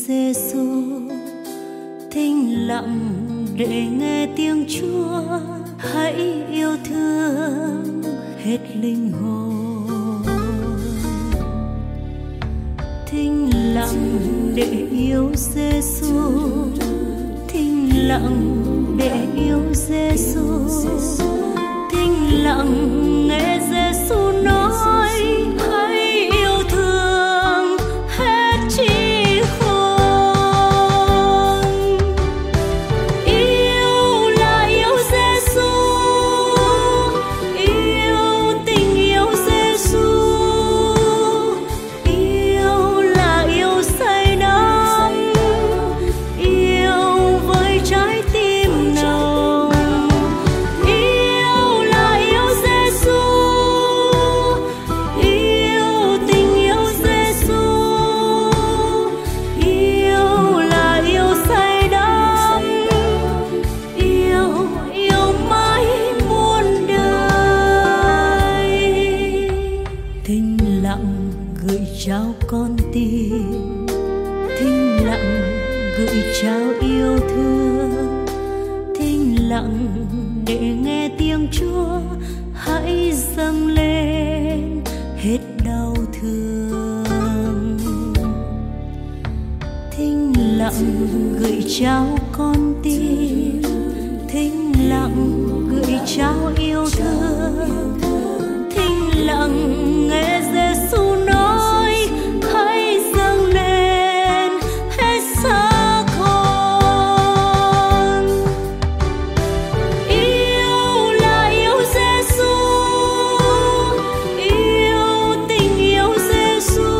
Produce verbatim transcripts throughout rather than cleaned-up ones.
Giêsu, thinh lặng để nghe tiếng Chúa. Hãy yêu thương hết linh hồn, thinh lặng để yêu Giêsu, thinh lặng để yêu Giêsu, thinh lặng nghe Giêsu nói. Hãy yêu thương hết trí khôn, yêu là yêu Giêsu, yêu tình yêu Giêsu, yêu là yêu say đắm, yêu với trái tim nồng, yêu là yêu Giêsu, yêu tình yêu Giêsu, yêu là yêu say đắm, yêu yêu mãi muôn đời. Thinh lặng gửi trao con tim, thinh lặng gửi trao yêu thương, thinh lặng để nghe tiếng Chúa. Hãy dâng lên hết đau thương, thinh lặng gửi trao con tim, thinh lặng gửi trao yêu thương, thinh lặng nghe Giêsu nói. Hãy dâng lên hết xác hồn, yêu là yêu Giêsu, yêu tình yêu Giêsu,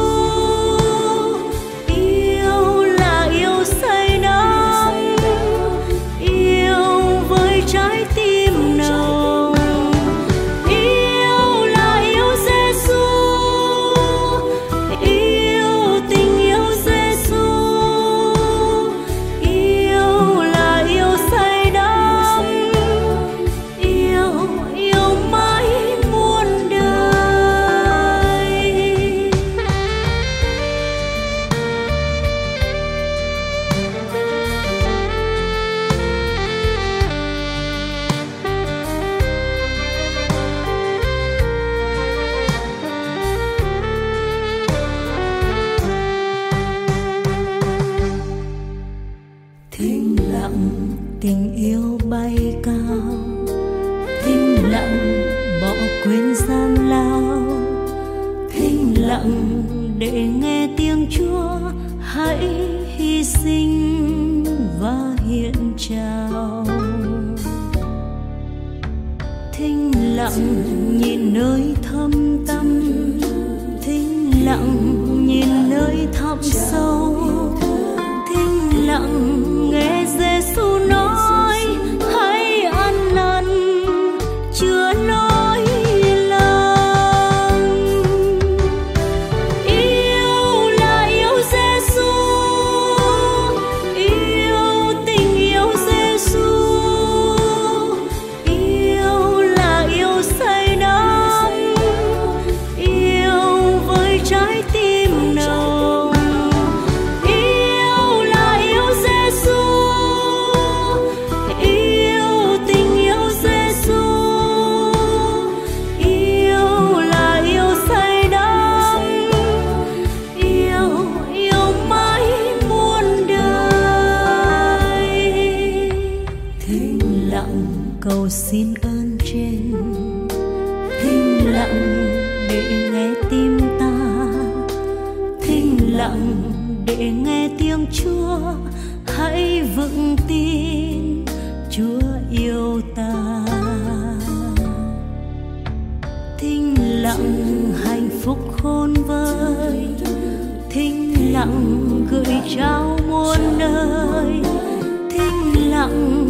yêu là yêu say đắm, yêu với trái tim nồng, yêu là yêu Giêsu, yêu tình yêu Giêsu, yêu là yêu say đắm, yêu yêu mãi muôn đời. Thinh lặng tình yêu bay cao, thinh lặng bỏ quên gian lao, thinh lặng để nghe tiếng Chúa. Hãy hy sinh và hiện trao, thinh lặng nhìn nơi thâm tâm, thinh lặng nhìn nơi thẳm sâu, thinh lặng nghe Giêsu nói. Hãy ăn năn chữa lỗi lầm, yêu là yêu Giêsu, yêu tình yêu Giêsu, yêu là yêu say đắm, yêu với trái tim nồng, yêu là yêu Giêsu, yêu tình yêu Giêsu, yêu là yêu say đắm, yêu yêu mãi muôn đời. Thinh lặng cầu xin ơn trên, thinh lặng để nghe tim ta, thinh lặng để nghe tiếng Chúa. Hãy vững tin Chúa yêu ta, thinh lặng hạnh phúc khôn vơi, thinh lặng gửi trao muôn nơi, thinh lặng